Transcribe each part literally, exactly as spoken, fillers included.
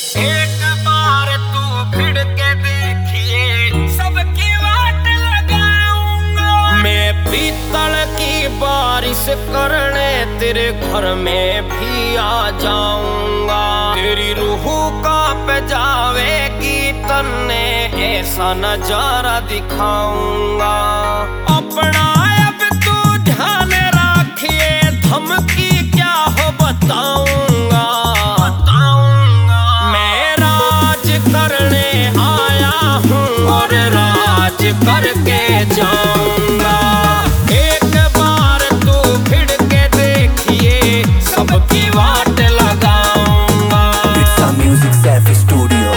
एक बार तू भिड़ के देखिए सबकी वाट लगाऊंगा। मैं पीतल की बारिश करने तेरे घर में भी आ जाऊंगा। तेरी रूह कांप जावेगी तन्ने ऐसा नजारा दिखाऊंगा। अपना अब तू ध्यान रखिए धमकी क्या हो बताऊंगा। बताऊंगा मैं राज करने आया हूँ और राज करके जाऊंगा। एक बार तू भिड़ के देखिए सबकी वाट लगाऊंगा। It's a music safe studio.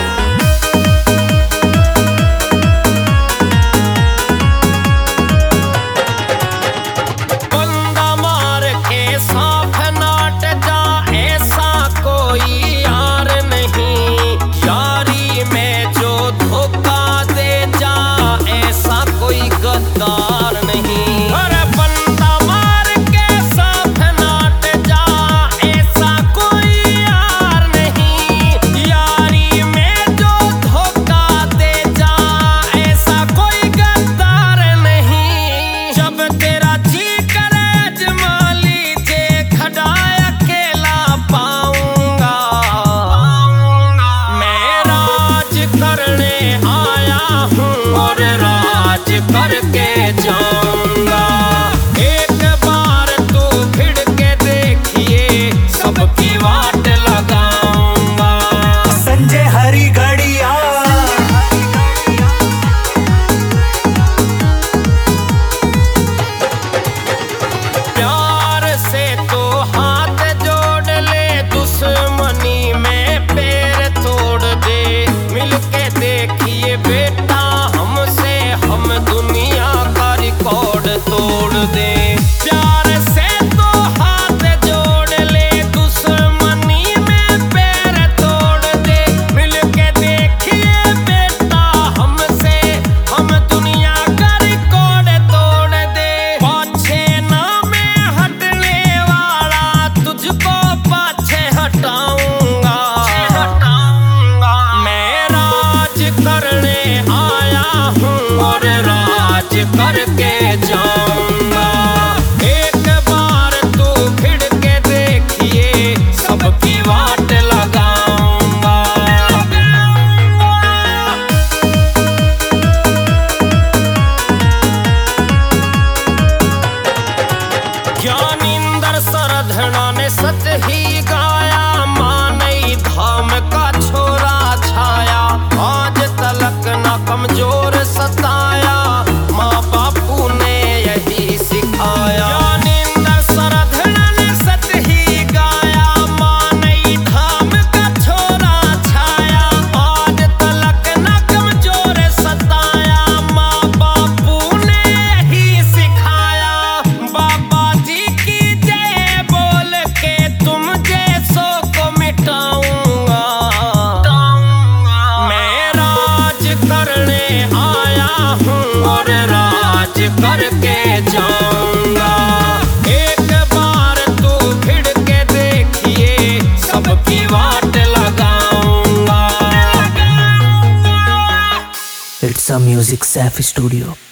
बंदा मार के साफ नाट जा ऐसा कोई यार नहीं। यारी में जो धोखा दे जा ऐसा कोई गद्दार नहीं। अरे बंदा मार के साफ नाट जा ऐसा कोई यार नहीं। यारी में जो धोखा दे जा ऐसा कोई गद्दार नहीं। जब तेरा जी करे अजमा लीजिए खड़ा अकेला पाऊंगा। मैं राज करने आया हूँ और राज करके जाऊंगा। एक बार तू भिड़ के देखिए सबकी वाट लगाऊंगा। संजय हरी गड़िया। प्यार से तो हाथ जोड़ ले दुश्मनी में पैर तोड़ दे। मिलके देखिए बेटा हमसे हम दुनिया का रिकॉर्ड तोड़ दे। प्यार से तो हाथ जोड़ ले दुश्मनी में पैर तोड़ दे। मिलके देखिए बेटा हमसे हम दुनिया का रिकॉर्ड तोड़ दे। पाछे ना मैं हटने वाला तुझको पाछे हटाऊंगा। हटाऊंगा मैं राज करने आया हूँ और राज करके जाऊंगा। एक बार तू भिड़ के देखिए सबकी वाट लगाऊंगा। ज्ञानिंदर सरधना ने सच ही गाया। मानई धाम का छोरा छाया आज तलक ना कमजोर सताया। माँ बापू ने यही सिखाया। ज्ञानिंदर सरधना ने सच ही गाया। मानई धाम का छोरा छाया आज तलक ना कमजोर सताया। माँ बापू ने यही सिखाया। बाबा जी की जय बोल के तुम जैसों को मिटाऊंगा। मैं राज करने आया हूँ और राज करके जाऊंगा। एक बार तू भिड़ के देखिए सबकी वाट लगाऊंगा। It's a music safe studio.